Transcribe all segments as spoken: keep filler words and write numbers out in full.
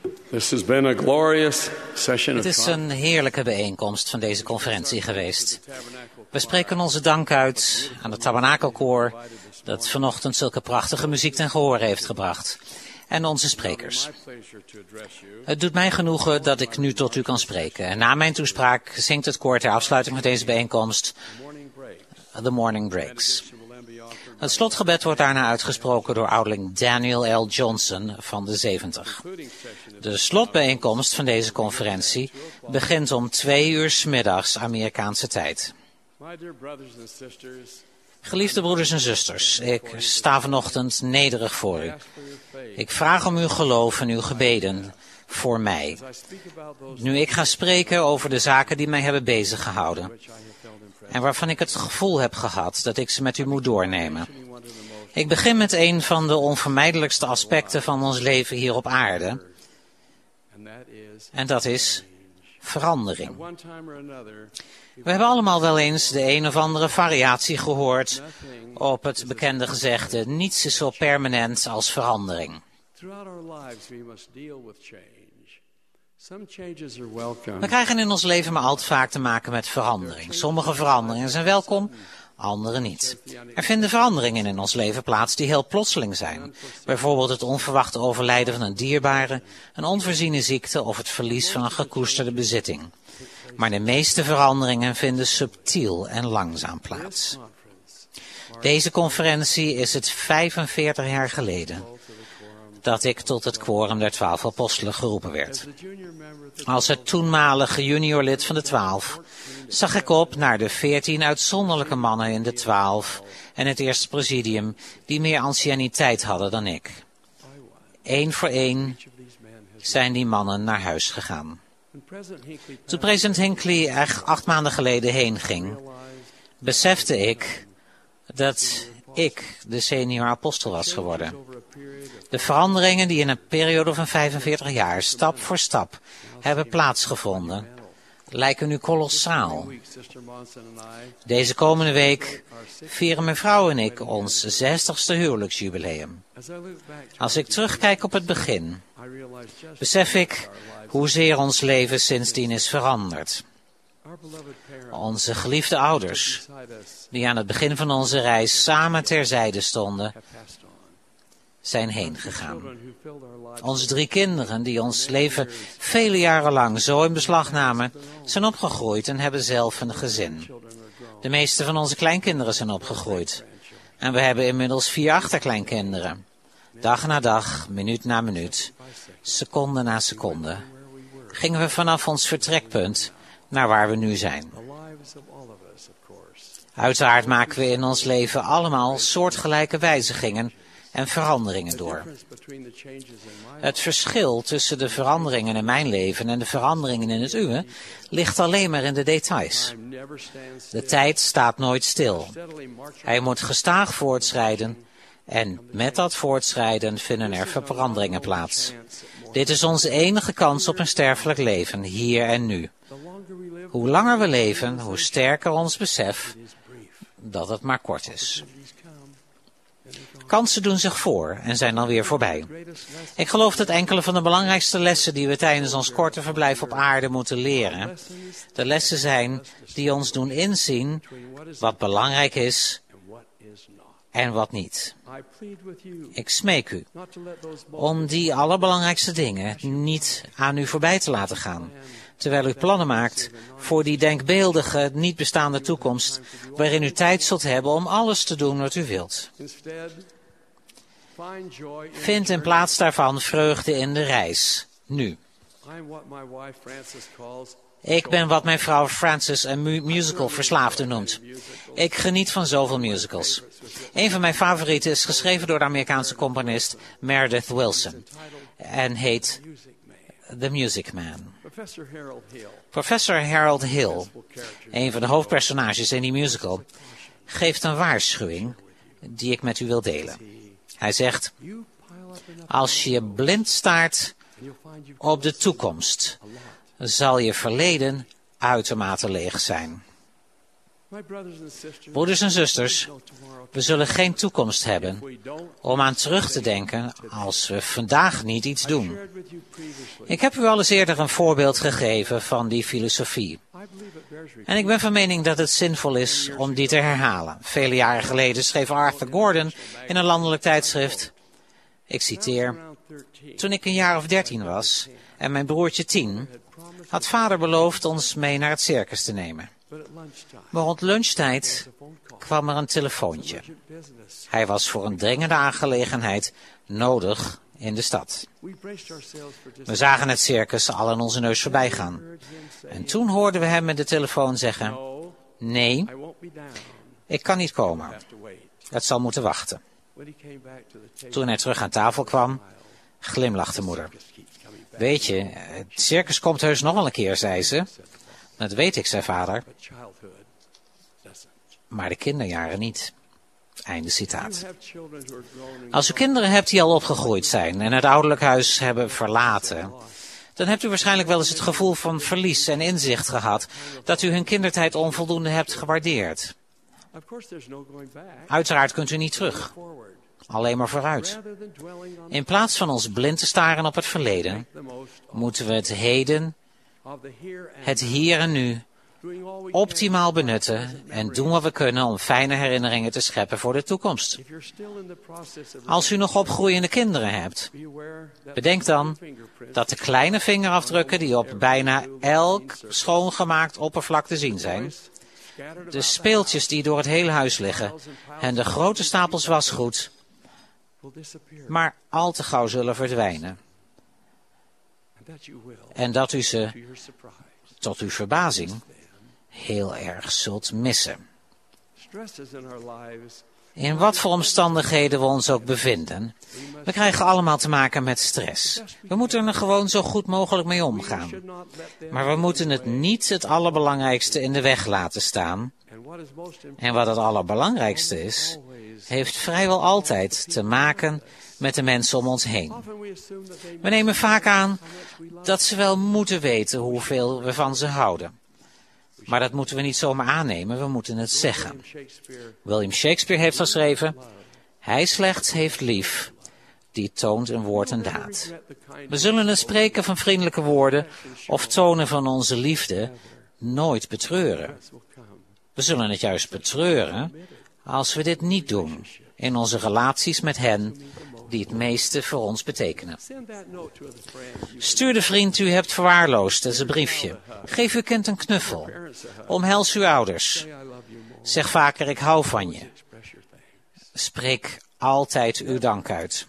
This has been a glorious session of Het is een heerlijke bijeenkomst van deze conferentie geweest. We spreken onze dank uit aan het Tabernakelkoor dat vanochtend zulke prachtige muziek ten gehoor heeft gebracht. En onze sprekers. Het doet mij genoegen dat ik nu tot u kan spreken. En na mijn toespraak zingt het koor ter afsluiting van deze bijeenkomst The Morning Breaks. Het slotgebed wordt daarna uitgesproken door ouderling Daniel L. Johnson van de zeventig. De slotbijeenkomst van deze conferentie begint om twee uur 's middags Amerikaanse tijd. Geliefde broeders en zusters, ik sta vanochtend nederig voor u. Ik vraag om uw geloof en uw gebeden voor mij. Nu ik ga spreken over de zaken die mij hebben beziggehouden. En waarvan ik het gevoel heb gehad dat ik ze met u moet doornemen. Ik begin met een van de onvermijdelijkste aspecten van ons leven hier op aarde. En dat is verandering. We hebben allemaal wel eens de een of andere variatie gehoord op het bekende gezegde: niets is zo permanent als verandering. We krijgen in ons leven maar al te vaak te maken met verandering. Sommige veranderingen zijn welkom, andere niet. Er vinden veranderingen in ons leven plaats die heel plotseling zijn. Bijvoorbeeld het onverwachte overlijden van een dierbare, een onvoorziene ziekte of het verlies van een gekoesterde bezitting. Maar de meeste veranderingen vinden subtiel en langzaam plaats. Deze conferentie is het vijfenveertig jaar geleden dat ik tot het quorum der twaalf apostelen geroepen werd. Als het toenmalige juniorlid van de twaalf zag ik op naar de veertien uitzonderlijke mannen in de twaalf en het eerste presidium die meer anciëniteit hadden dan ik. Eén voor één zijn die mannen naar huis gegaan. Toen president Hinckley er acht maanden geleden heen ging, besefte ik dat ik de senior apostel was geworden. De veranderingen die in een periode van vijfenveertig jaar stap voor stap hebben plaatsgevonden, lijken nu kolossaal. Deze komende week vieren mijn vrouw en ik ons zestigste huwelijksjubileum. Als ik terugkijk op het begin, besef ik hoezeer ons leven sindsdien is veranderd. Onze geliefde ouders, die aan het begin van onze reis samen terzijde stonden, zijn heen gegaan. Onze drie kinderen, die ons leven vele jaren lang zo in beslag namen, zijn opgegroeid en hebben zelf een gezin. De meeste van onze kleinkinderen zijn opgegroeid. En we hebben inmiddels vier achterkleinkinderen. Dag na dag, minuut na minuut, seconde na seconde, gingen we vanaf ons vertrekpunt naar waar we nu zijn. Uiteraard maken we in ons leven allemaal soortgelijke wijzigingen en veranderingen door. Het verschil tussen de veranderingen in mijn leven en de veranderingen in het uwe ligt alleen maar in de details. De tijd staat nooit stil. Hij moet gestaag voortschrijden en met dat voortschrijden vinden er veranderingen plaats. Dit is onze enige kans op een sterfelijk leven, hier en nu. Hoe langer we leven, hoe sterker ons besef dat het maar kort is. Kansen doen zich voor en zijn dan weer voorbij. Ik geloof dat enkele van de belangrijkste lessen die we tijdens ons korte verblijf op aarde moeten leren, de lessen zijn die ons doen inzien wat belangrijk is en wat niet. Ik smeek u om die allerbelangrijkste dingen niet aan u voorbij te laten gaan, terwijl u plannen maakt voor die denkbeeldige, niet bestaande toekomst, waarin u tijd zult hebben om alles te doen wat u wilt. Vind in plaats daarvan vreugde in de reis, nu. Ik ben wat mijn vrouw Frances een mu- musical verslaafde noemt. Ik geniet van zoveel musicals. Een van mijn favorieten is geschreven door de Amerikaanse componist Meredith Willson en heet The Music Man. Professor Harold Hill, een van de hoofdpersonages in die musical, geeft een waarschuwing die ik met u wil delen. Hij zegt: als je blind staart op de toekomst, zal je verleden uitermate leeg zijn. Broeders en zusters, we zullen geen toekomst hebben om aan terug te denken als we vandaag niet iets doen. Ik heb u al eens eerder een voorbeeld gegeven van die filosofie. En ik ben van mening dat het zinvol is om die te herhalen. Vele jaren geleden schreef Arthur Gordon in een landelijk tijdschrift, ik citeer, toen ik een jaar of dertien was en mijn broertje tien, had vader beloofd ons mee naar het circus te nemen. Maar rond lunchtijd kwam er een telefoontje. Hij was voor een dringende aangelegenheid nodig in de stad. We zagen het circus al aan onze neus voorbij gaan. En toen hoorden we hem met de telefoon zeggen, nee, ik kan niet komen. Het zal moeten wachten. Toen hij terug aan tafel kwam, glimlachte moeder. Weet je, het circus komt heus nog wel een keer, zei ze. Dat weet ik, zei vader. Maar de kinderjaren niet. Einde citaat. Als u kinderen hebt die al opgegroeid zijn en het ouderlijk huis hebben verlaten, dan hebt u waarschijnlijk wel eens het gevoel van verlies en inzicht gehad dat u hun kindertijd onvoldoende hebt gewaardeerd. Uiteraard kunt u niet terug. Alleen maar vooruit. In plaats van ons blind te staren op het verleden, moeten we het heden, het hier en nu, optimaal benutten en doen wat we kunnen om fijne herinneringen te scheppen voor de toekomst. Als u nog opgroeiende kinderen hebt, bedenk dan dat de kleine vingerafdrukken die op bijna elk schoongemaakt oppervlak te zien zijn, de speeltjes die door het hele huis liggen en de grote stapels wasgoed, maar al te gauw zullen verdwijnen. En dat u ze, tot uw verbazing, heel erg zult missen. In wat voor omstandigheden we ons ook bevinden, we krijgen allemaal te maken met stress. We moeten er gewoon zo goed mogelijk mee omgaan. Maar we moeten het niet het allerbelangrijkste in de weg laten staan. En wat het allerbelangrijkste is, heeft vrijwel altijd te maken met de mensen om ons heen. We nemen vaak aan dat ze wel moeten weten hoeveel we van ze houden. Maar dat moeten we niet zomaar aannemen, we moeten het zeggen. William Shakespeare heeft geschreven, hij slechts heeft lief, die toont in woord en daad. We zullen het spreken van vriendelijke woorden of tonen van onze liefde nooit betreuren. We zullen het juist betreuren als we dit niet doen in onze relaties met hen die het meeste voor ons betekenen. Stuur de vriend u hebt verwaarloosd eens een briefje. Geef uw kind een knuffel. Omhels uw ouders. Zeg vaker ik hou van je. Spreek altijd uw dank uit.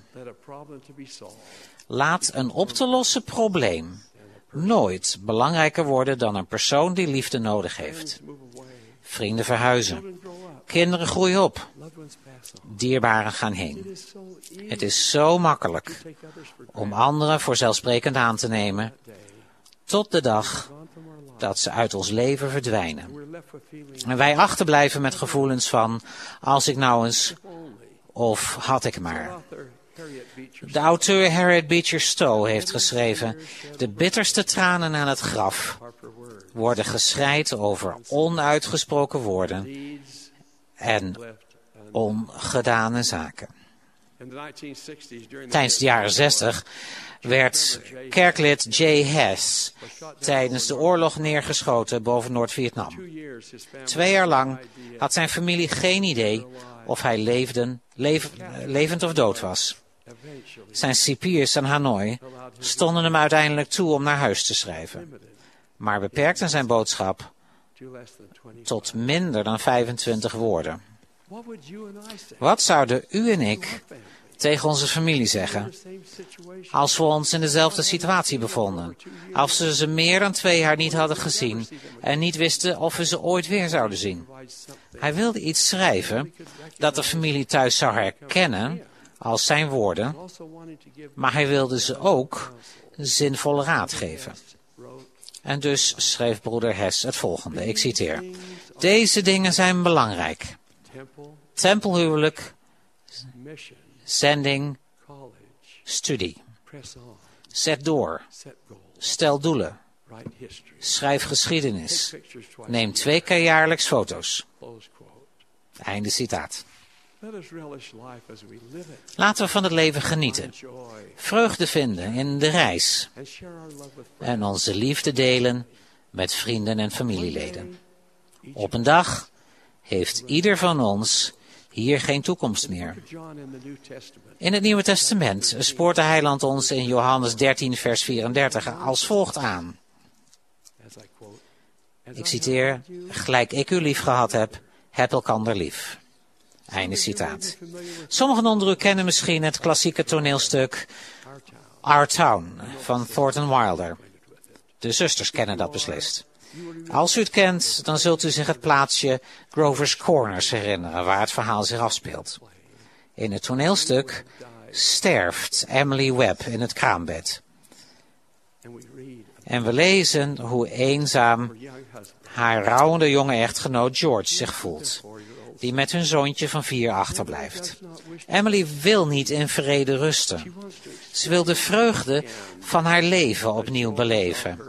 Laat een op te lossen probleem nooit belangrijker worden dan een persoon die liefde nodig heeft. Vrienden verhuizen. Kinderen groeien op. Dierbaren gaan heen. Het is zo makkelijk om anderen voor zelfsprekend aan te nemen, tot de dag dat ze uit ons leven verdwijnen. En wij achterblijven met gevoelens van, als ik nou eens, of had ik maar. De auteur Harriet Beecher Stowe heeft geschreven, de bitterste tranen aan het graf worden geschreid over onuitgesproken woorden en ongedane zaken. Tijdens de jaren zestig werd kerklid J. Hess tijdens de oorlog neergeschoten boven Noord-Vietnam. Twee jaar lang had zijn familie geen idee of hij leefden, leef, levend of dood was. Zijn cipiers in Hanoi stonden hem uiteindelijk toe om naar huis te schrijven, maar beperkten zijn boodschap tot minder dan vijfentwintig woorden. Wat zouden u en ik tegen onze familie zeggen als we ons in dezelfde situatie bevonden? Als we ze meer dan twee jaar niet hadden gezien en niet wisten of we ze ooit weer zouden zien. Hij wilde iets schrijven dat de familie thuis zou herkennen als zijn woorden, maar hij wilde ze ook zinvolle raad geven. En dus schreef broeder Hess het volgende, ik citeer. Deze dingen zijn belangrijk. Tempelhuwelijk, zending, studie. Zet door. Stel doelen. Schrijf geschiedenis. Neem twee keer jaarlijks foto's. Einde citaat. Laten we van het leven genieten. Vreugde vinden in de reis. En onze liefde delen met vrienden en familieleden. Op een dag heeft ieder van ons hier geen toekomst meer. In het Nieuwe Testament spoort de Heiland ons in Johannes dertien vers vierendertig als volgt aan. Ik citeer, gelijk ik u lief gehad heb, heb elkander lief. Einde citaat. Sommigen onder u kennen misschien het klassieke toneelstuk Our Town van Thornton Wilder. De zusters kennen dat beslist. Als u het kent, dan zult u zich het plaatsje Grover's Corners herinneren, waar het verhaal zich afspeelt. In het toneelstuk sterft Emily Webb in het kraambed. En we lezen hoe eenzaam haar rouwende jonge echtgenoot George zich voelt, die met hun zoontje van vier achterblijft. Emily wil niet in vrede rusten. Ze wil de vreugde van haar leven opnieuw beleven.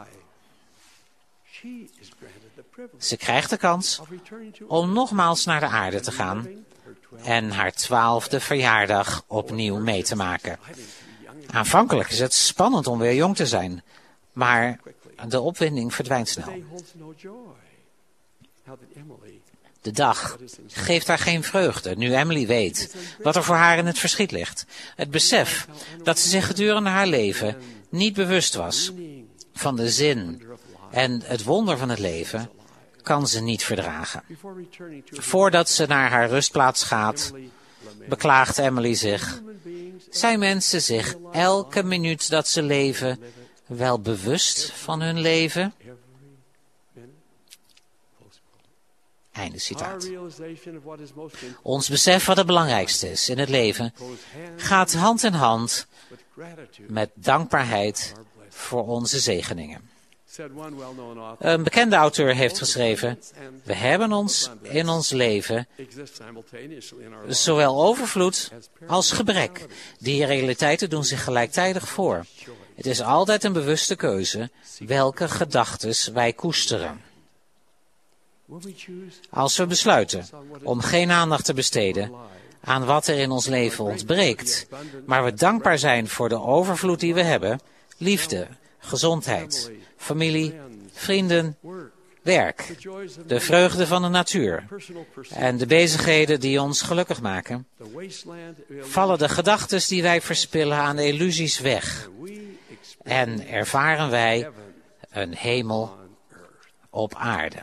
Ze krijgt de kans om nogmaals naar de aarde te gaan en haar twaalfde verjaardag opnieuw mee te maken. Aanvankelijk is het spannend om weer jong te zijn, maar de opwinding verdwijnt snel. De dag geeft haar geen vreugde, nu Emily weet wat er voor haar in het verschiet ligt. Het besef dat ze zich gedurende haar leven niet bewust was van de zin en het wonder van het leven, kan ze niet verdragen. Voordat ze naar haar rustplaats gaat, beklaagt Emily zich. Zijn mensen zich elke minuut dat ze leven wel bewust van hun leven? Einde citaat. Ons besef wat het belangrijkste is in het leven gaat hand in hand met dankbaarheid voor onze zegeningen. Een bekende auteur heeft geschreven, we hebben ons in ons leven zowel overvloed als gebrek. Die realiteiten doen zich gelijktijdig voor. Het is altijd een bewuste keuze welke gedachtes wij koesteren. Als we besluiten om geen aandacht te besteden aan wat er in ons leven ontbreekt, maar we dankbaar zijn voor de overvloed die we hebben, liefde, gezondheid, familie, vrienden, werk, de vreugde van de natuur en de bezigheden die ons gelukkig maken, vallen de gedachtes die wij verspillen aan de illusies weg en ervaren wij een hemel op aarde.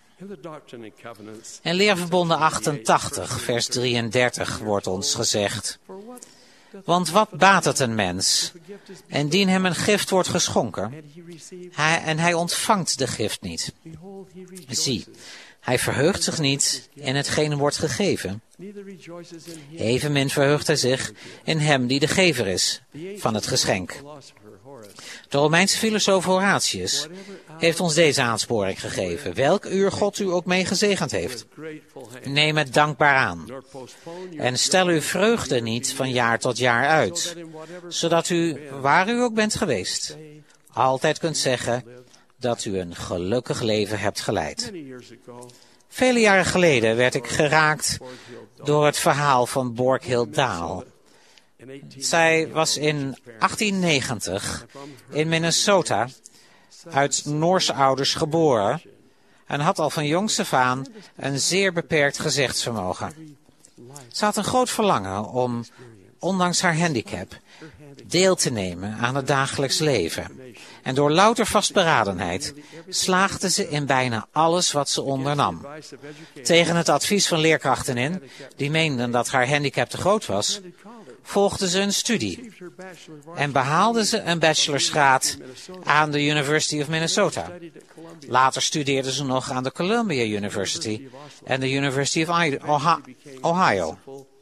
In Leerverbonden achtentachtig, vers drieëndertig wordt ons gezegd, want wat baat het een mens, indien hem een gift wordt geschonken, hij, en hij ontvangt de gift niet. Zie, hij verheugt zich niet in hetgeen wordt gegeven. Evenmin verheugt hij zich in hem die de gever is van het geschenk. De Romeinse filosoof Horatius heeft ons deze aansporing gegeven. Welk uur God u ook mee gezegend heeft, neem het dankbaar aan. En stel uw vreugde niet van jaar tot jaar uit, zodat u, waar u ook bent geweest, altijd kunt zeggen dat u een gelukkig leven hebt geleid. Vele jaren geleden werd ik geraakt door het verhaal van Borghild Dahl. Zij was in achttien negentig in Minnesota uit Noorse ouders geboren en had al van jongs af aan een zeer beperkt gezichtsvermogen. Ze had een groot verlangen om, ondanks haar handicap, deel te nemen aan het dagelijks leven. En door louter vastberadenheid slaagde ze in bijna alles wat ze ondernam. Tegen het advies van leerkrachten in, die meenden dat haar handicap te groot was, volgde ze een studie en behaalde ze een bachelorsgraad aan de University of Minnesota. Later studeerde ze nog aan de Columbia University en de University of Ohio.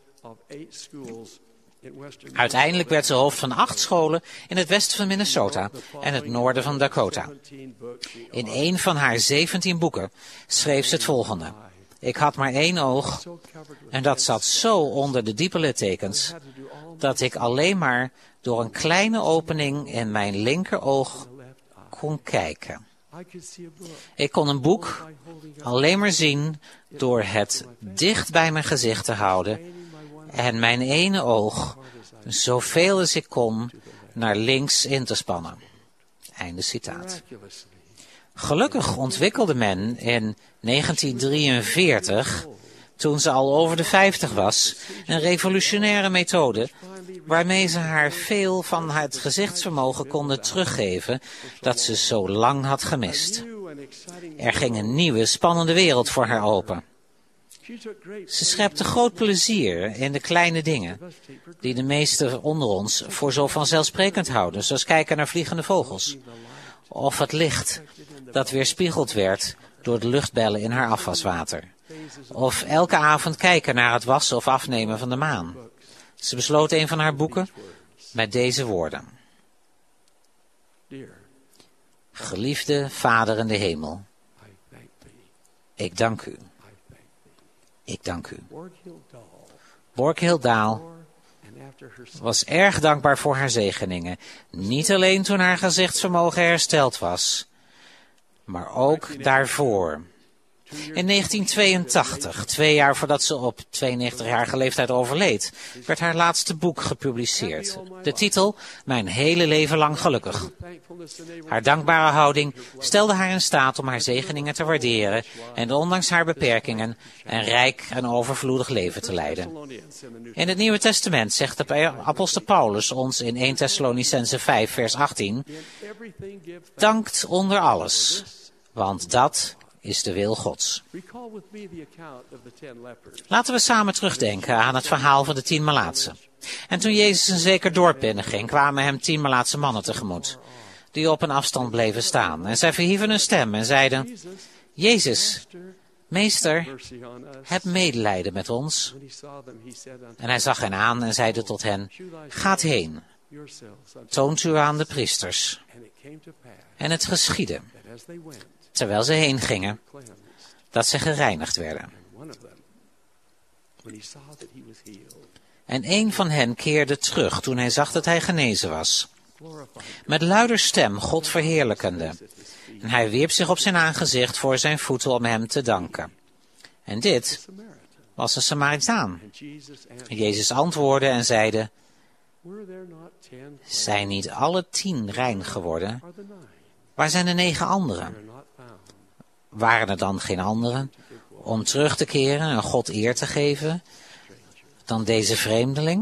Uiteindelijk werd ze hoofd van acht scholen in het westen van Minnesota en het noorden van Dakota. In een van haar zeventien boeken schreef ze het volgende. Ik had maar één oog en dat zat zo onder de diepe littekens dat ik alleen maar door een kleine opening in mijn linkeroog kon kijken. Ik kon een boek alleen maar zien door het dicht bij mijn gezicht te houden en mijn ene oog, zoveel als ik kon, naar links in te spannen. Einde citaat. Gelukkig ontwikkelde men in negentien drieënveertig, toen ze al over de vijftig was, een revolutionaire methode waarmee ze haar veel van het gezichtsvermogen konden teruggeven dat ze zo lang had gemist. Er ging een nieuwe, spannende wereld voor haar open. Ze schepte groot plezier in de kleine dingen die de meesten onder ons voor zo vanzelfsprekend houden, zoals kijken naar vliegende vogels. Of het licht dat weerspiegeld werd door de luchtbellen in haar afwaswater. Of elke avond kijken naar het wassen of afnemen van de maan. Ze besloot een van haar boeken met deze woorden. Geliefde Vader in de hemel, ik dank u. Ik dank u. Borghild Dahl was erg dankbaar voor haar zegeningen. Niet alleen toen haar gezichtsvermogen hersteld was, maar ook daarvoor. In negentien tweeëntachtig, twee jaar voordat ze op tweeënnegentigjarige leeftijd overleed, werd haar laatste boek gepubliceerd. De titel, Mijn hele leven lang gelukkig. Haar dankbare houding stelde haar in staat om haar zegeningen te waarderen en ondanks haar beperkingen een rijk en overvloedig leven te leiden. In het Nieuwe Testament zegt de apostel Paulus ons in eerste Thessalonicenzen vijf vers achttien, dankt onder alles, want dat is de wil Gods. Laten we samen terugdenken aan het verhaal van de tien Melaatsen. En toen Jezus een zeker dorp binnenging, kwamen hem tien Melaatse mannen tegemoet, die op een afstand bleven staan. En zij verhieven hun stem en zeiden, Jezus, meester, heb medelijden met ons. En hij zag hen aan en zeide tot hen, gaat heen, toont u aan de priesters. En het geschiedde, terwijl ze heen gingen, dat ze gereinigd werden. En een van hen keerde terug toen hij zag dat hij genezen was, met luider stem God verheerlijkende. En hij wierp zich op zijn aangezicht voor zijn voeten om hem te danken. En dit was een Samaritaan. Jezus antwoordde en zeide, zijn niet alle tien rein geworden? Waar zijn de negen anderen? Waren er dan geen anderen om terug te keren en God eer te geven dan deze vreemdeling?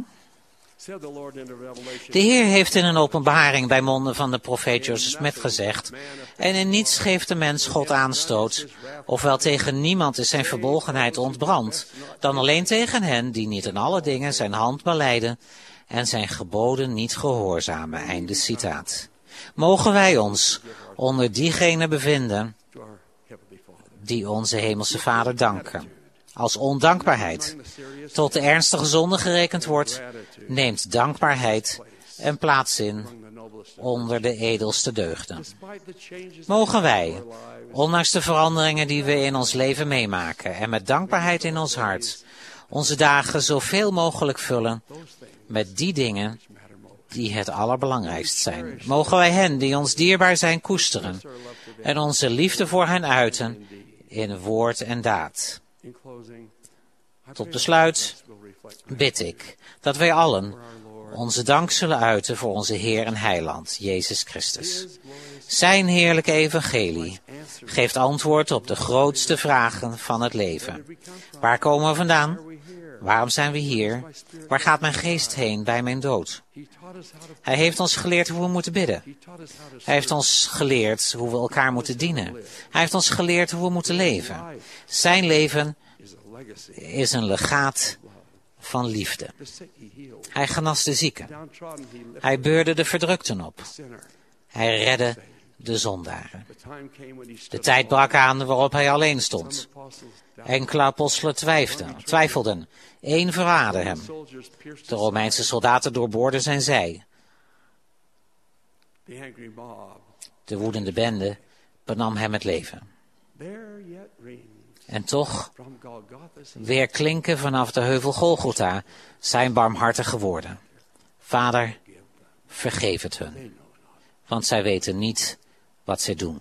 De Heer heeft in een openbaring bij monden van de profeet Joseph Smith gezegd, en in niets geeft de mens God aanstoot, ofwel tegen niemand is zijn verbolgenheid ontbrand, dan alleen tegen hen die niet in alle dingen zijn hand belijden en zijn geboden niet gehoorzamen. Einde citaat. Mogen wij ons onder diegenen bevinden die onze hemelse Vader danken. Als ondankbaarheid tot de ernstige zonde gerekend wordt, neemt dankbaarheid een plaats in onder de edelste deugden. Mogen wij, ondanks de veranderingen die we in ons leven meemaken en met dankbaarheid in ons hart, onze dagen zoveel mogelijk vullen met die dingen die het allerbelangrijkst zijn. Mogen wij hen die ons dierbaar zijn koesteren en onze liefde voor hen uiten in woord en daad. Tot besluit bid ik dat wij allen onze dank zullen uiten voor onze Heer en Heiland, Jezus Christus. Zijn heerlijke evangelie geeft antwoord op de grootste vragen van het leven. Waar komen we vandaan? Waarom zijn we hier? Waar gaat mijn geest heen bij mijn dood? Hij heeft ons geleerd hoe we moeten bidden. Hij heeft ons geleerd hoe we elkaar moeten dienen. Hij heeft ons geleerd hoe we moeten leven. Zijn leven is een legaat van liefde. Hij genas de zieken. Hij beurde de verdrukten op. Hij redde de zondaren. De tijd brak aan waarop hij alleen stond. Enkele apostelen twijfelden. twijfelden. Eén verraadde hem. De Romeinse soldaten doorboorden zijn zij. De woedende bende benam hem het leven. En toch weer klinken vanaf de heuvel Golgotha zijn barmhartige woorden. Vader, vergeef het hun, want zij weten niet wat zij doen.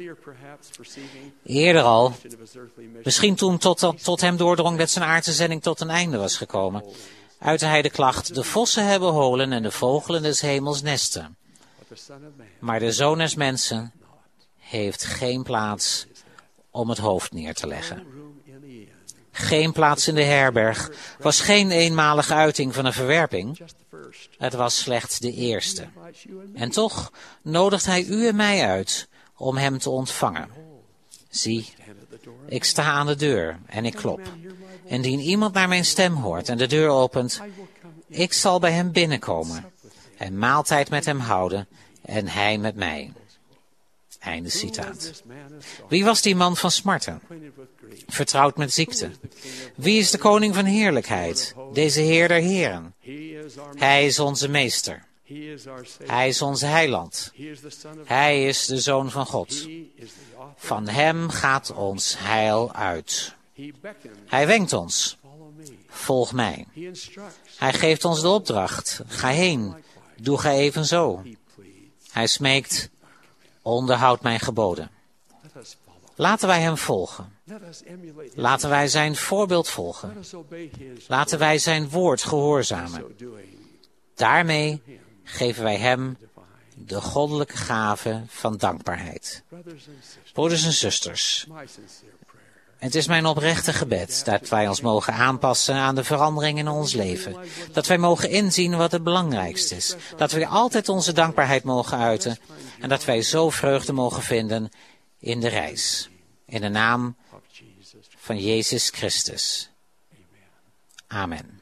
Eerder al, misschien toen tot, tot hem doordrong dat zijn aardse zending tot een einde was gekomen, uitte hij de klacht: de vossen hebben holen en de vogelen des hemels nesten. Maar de Zoon des Mensen heeft geen plaats om het hoofd neer te leggen. Geen plaats in de herberg was geen eenmalige uiting van een verwerping. Het was slechts de eerste. En toch nodigt hij u en mij uit om hem te ontvangen. Zie, ik sta aan de deur en ik klop. Indien iemand naar mijn stem hoort en de deur opent, ik zal bij hem binnenkomen en maaltijd met hem houden en hij met mij. Einde citaat. Wie was die man van smarten? Vertrouwd met ziekte. Wie is de koning van heerlijkheid? Deze Heer der heren. Hij is onze meester. Hij is onze heiland. Hij is de Zoon van God. Van hem gaat ons heil uit. Hij wenkt ons. Volg mij. Hij geeft ons de opdracht. Ga heen. Doe gij evenzo. Hij smeekt: onderhoud mijn geboden. Laten wij hem volgen. Laten wij zijn voorbeeld volgen. Laten wij zijn woord gehoorzamen. Daarmee geven wij hem de goddelijke gave van dankbaarheid. Broeders en zusters, het is mijn oprechte gebed dat wij ons mogen aanpassen aan de verandering in ons leven. Dat wij mogen inzien wat het belangrijkste is. Dat wij altijd onze dankbaarheid mogen uiten. En dat wij zo vreugde mogen vinden in de reis. In de naam van Jezus Christus. Amen.